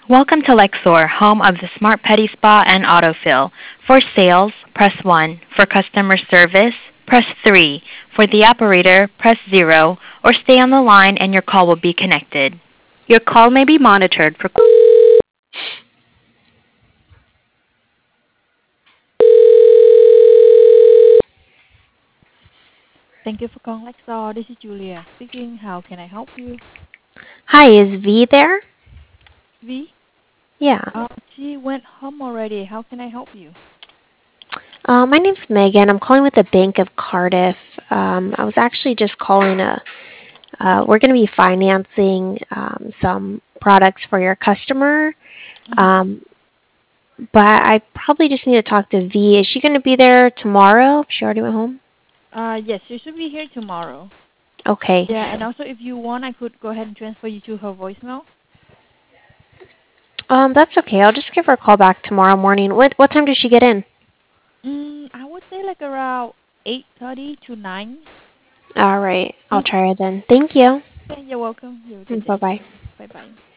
Welcome to Lexor, home of the Smart Petty Spa and Autofill. For sales, press 1. For customer service, press 3. For the operator, press 0, or stay on the line and your call will be connected. Your call may be monitored for... Thank you for calling Lexar. This is Julia speaking. How can I help you? Hi, is V there? V? Yeah. She went home already. How can I help you? My name's Megan. I'm calling with the Bank of Cardiff. I was actually just calling we're going to be financing some products for your customer. Um, but I probably just need to talk to V. Is she going to be there tomorrow? She already went home? Yes, she should be here tomorrow. Okay. Yeah, and also if you want, I could go ahead and transfer you to her voicemail. That's okay. I'll just give her a call back tomorrow morning. What time does she get in? I would say like around 8:30 to 9. All right. I'll try her then. Thank you. Okay, you're welcome. You have a good day. Bye-bye. Bye-bye.